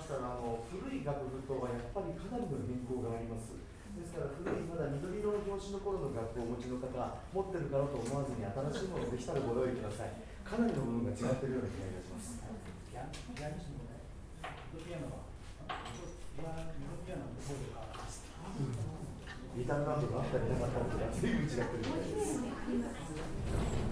したら古い楽譜とはやっぱりかなりの変更があります。ですから古いまだ緑色の表紙の頃の楽譜をお持ちの方、持ってるからと思わずに新しいものをできたらご用意ください。かなりの部分が違っているような気がいたします。 ピアニストのね、ピアノはピアノの方で変わります。 リターンランドがあったりなかったりが随分違ってるみたいです。